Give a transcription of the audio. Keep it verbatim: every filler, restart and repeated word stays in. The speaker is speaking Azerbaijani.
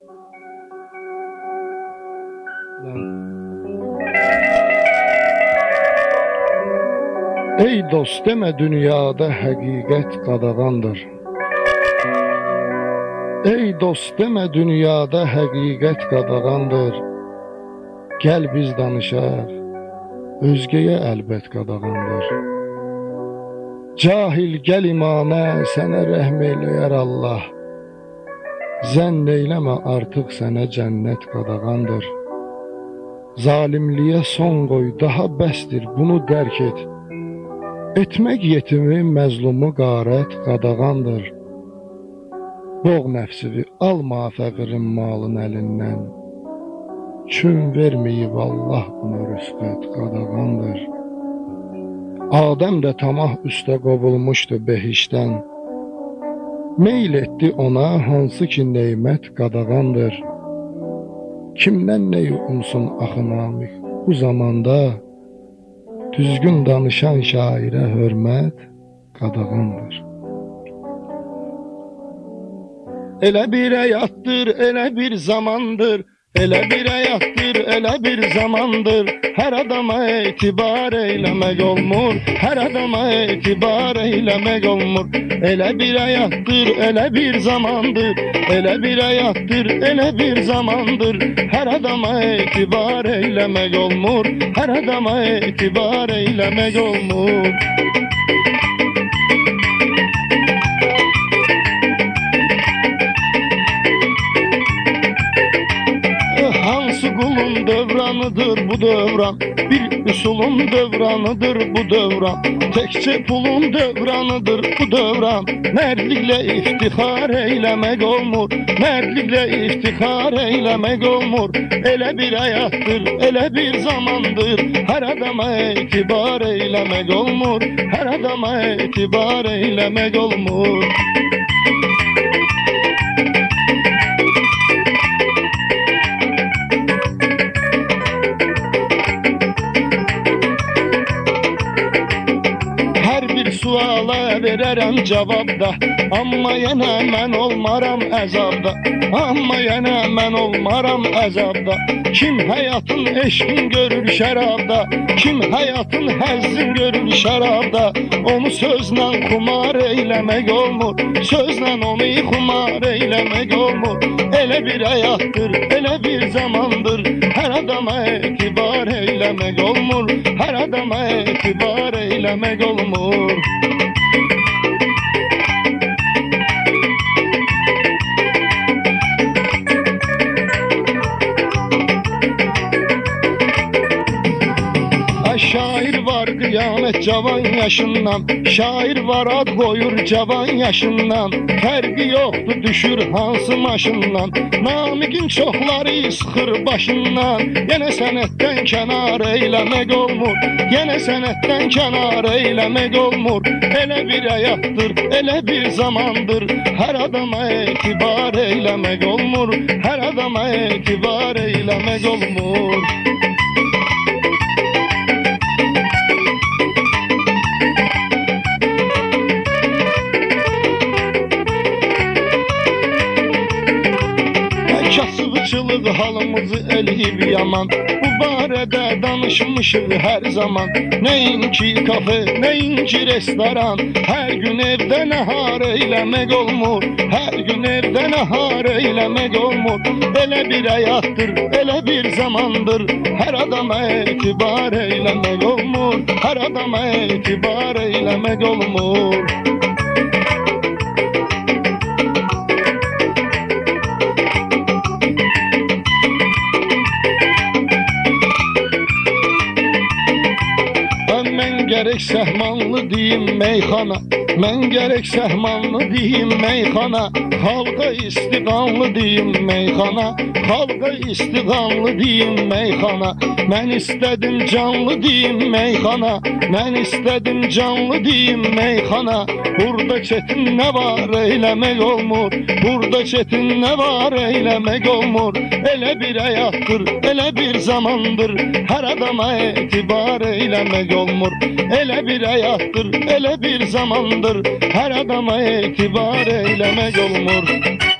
Ey dost demə dünyada həqiqət qadağandır. Ey dost demə dünyada həqiqət qadağandır. Gəl biz danışaq, özgəyə əlbət qadağandır. Cahil gəl imanə, sənə rəhm eyləyər Allah. Zənn eyləmə artıq sənə cənnət qadağandır. Zalimliyə son qoy, daha bəsdir, bunu dərk et. Etmək yetimi, məzlumu qarət qadağandır. Boğ nəfsini, alma fəqirin malın əlindən. Çün verməyib Allah buna rüsbət qadağandır. Adəm də tamah üstə qovulmuşdu behişdən. Meyl etdi ona, hansı ki neymət qadağandır. Kimdən nə umsun axı namik bu zamanda, düzgün danışan şairə hörmət qadağandır. Elə bir həyatdır, elə bir zamandır, elə bir həyatdır, elə bir zamandır. Hər adama etibar eyləmək olmur, hər adama etibar eyləmək olmur. Elə bir həyatdır, elə bir zamandır, elə bir həyatdır, elə bir zamandır. Hər adama etibar eyləmək olmur, hər adama etibar eyləmək olmur. Qulun dövranıdır bu dövran, bir üsulun dövranıdır bu dövran. Təkcə pulun dövranıdır bu dövran. Mərdliklə iftixar eyləmək olmur, mərdliklə iftixar eyləmək olmur. Elə bir həyatdır, elə bir zamandır. Hər adama etibar eyləmək olmur, hər adama etibar eyləmək olmur. Suala verərəm cavabda, amma yenə mən olmaram əzabda, amma yenə mən olmaram əzabda. Kim həyatın eşqin görür şərabda, kim həyatın həzzin görür şərabda. Onu sözlə xumar eyləmək olmur, sözlə onu xumar eyləmək olmur. Elə bir həyatdır, elə bir zamandır. Hər adama etibar eyləmək olmur, hər adama etibar eyləmək olmur. Şair var qiyamət cavan yaşından, şair var ad qoyur cavan yaşından. Fərqi yoxdur düşür hansı maşından, namiqin çoxları sıxır başından. Yenə sənətdən kənar eyləmək olmur, yenə sənətdən kənar eyləmək olmur. Elə bir həyatdır, elə bir zamandır. Hər adama etibar eyləmək olmur, hər adama etibar eyləmək olmur. Kasıbçılıq halımızı eləyib yaman, bu barədə danışmışıq hər zaman. Nəinki kafe, nəinki restoran, hər gün evdə nəhar eyləmək olmur, hər gün evdə nəhar eyləmək olmur. Elə bir həyatdır, elə bir zamandır. Hər adama etibar eyləmək olmur, hər adama etibar eyləmək olmur. Gərək səhmanlı deyim meyxana, mən gərək səhmanlı deyim meyxana. Xalqa istiqanlı deyim meyxana, xalqa istiqanlı deyim meyxana. Mən istədim canlı deyim meyxana, mən istədim canlı deyim meyxana. Burada çetin nə var eyləmək olmur, burada çetin nə var eyləmək olmur. Elə bir həyatdır, elə bir zamandır. Hər adama etibar eyləmək olmur. Elə bir həyatdır, elə bir zamandır. Hər adama etibar eyləmək olmur.